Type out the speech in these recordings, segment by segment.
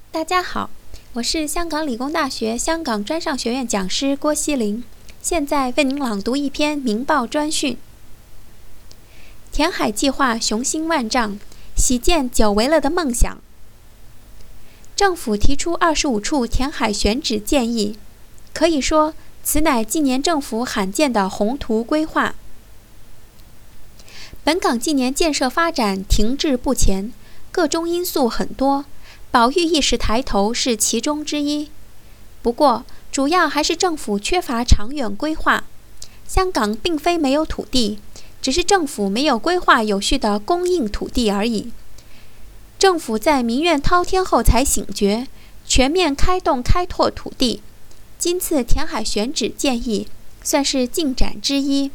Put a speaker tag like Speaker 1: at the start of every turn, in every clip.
Speaker 1: 大家好，我是香港理工大学香港专上学院讲师郭希玲，现在为您朗读一篇明报专讯。填海计划雄心万丈，喜见久违了的梦想。政府提出25处填海选址建议，可以说此乃近年政府罕见的宏图规划。本港近年建设发展停滞不前，各种因素很多，保育意识抬头是其中之一。不过，主要还是政府缺乏长远规划。香港并非没有土地，只是政府没有规划有序的供应土地而已。政府在民怨滔天后才醒觉，全面开拓土地。今次填海选址建议，算是进展之一。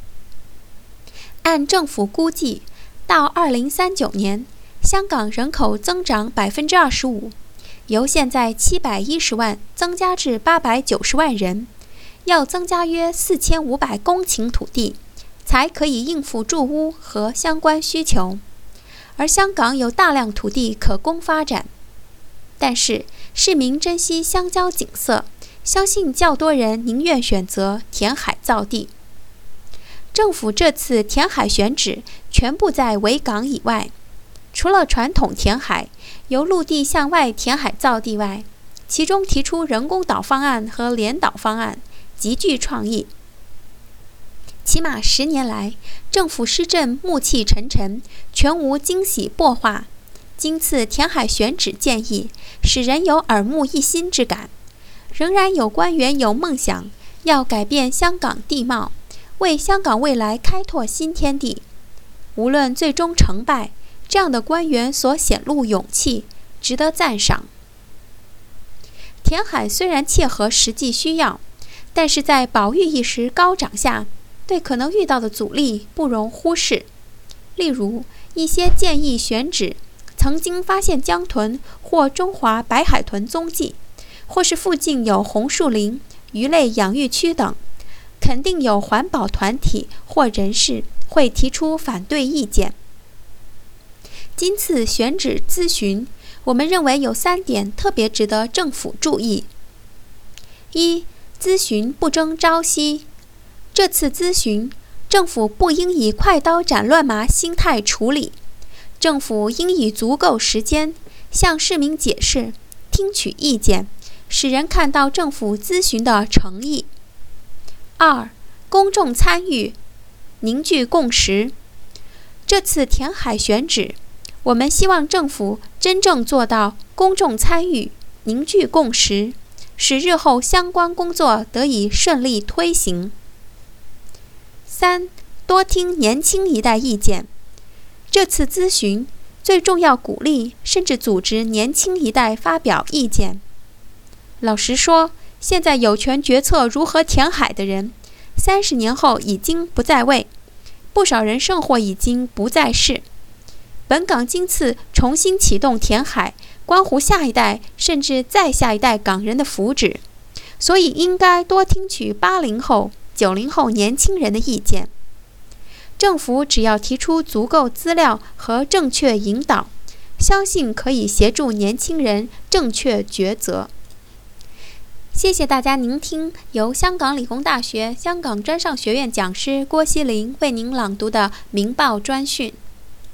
Speaker 1: 按政府估计，到2039年，香港人口增长25%，由现在710万增加至890万人，要增加约4500公顷土地，才可以应付住屋和相关需求。而香港有大量土地可供发展，但是市民珍惜乡郊景色，相信较多人宁愿选择填海造地。政府这次填海选址全部在维港以外，除了传统填海由陆地向外填海造地外，其中提出人工岛方案和连岛方案，极具创意。起码10年来，政府施政暮气沉沉，全无惊喜擘画。今次填海选址建议，使人有耳目一新之感。仍然有官员有梦想，要改变香港地貌，为香港未来开拓新天地。无论最终成败，这样的官员所显露勇气，值得赞赏。填海虽然切合实际需要，但是在保育意识高涨下，对可能遇到的阻力不容忽视。例如，一些建议选址曾经发现江豚或中华白海豚踪迹，或是附近有红树林、鱼类养育区等，肯定有环保团体或人士会提出反对意见。今次选址咨询，我们认为有3点特别值得政府注意。1. 咨询不争朝夕。这次咨询，政府不应以快刀斩乱麻心态处理，政府应以足够时间向市民解释，听取意见，使人看到政府咨询的诚意。2. 公众参与，凝聚共识。这次填海选址，我们希望政府真正做到公众参与、凝聚共识，使日后相关工作得以顺利推行。3. 多听年轻一代意见。这次咨询最重要鼓励甚至组织年轻一代发表意见。老实说，现在有权决策如何填海的人，30年后已经不在位，不少人生活已经不在世。本港今次重新启动填海，关乎下一代甚至再下一代港人的福祉，所以应该多听取80后、90后年轻人的意见。政府只要提出足够资料和正确引导，相信可以协助年轻人正确抉择。谢谢大家聆听由香港理工大学香港专上学院讲师郭希玲为您朗读的明报专讯。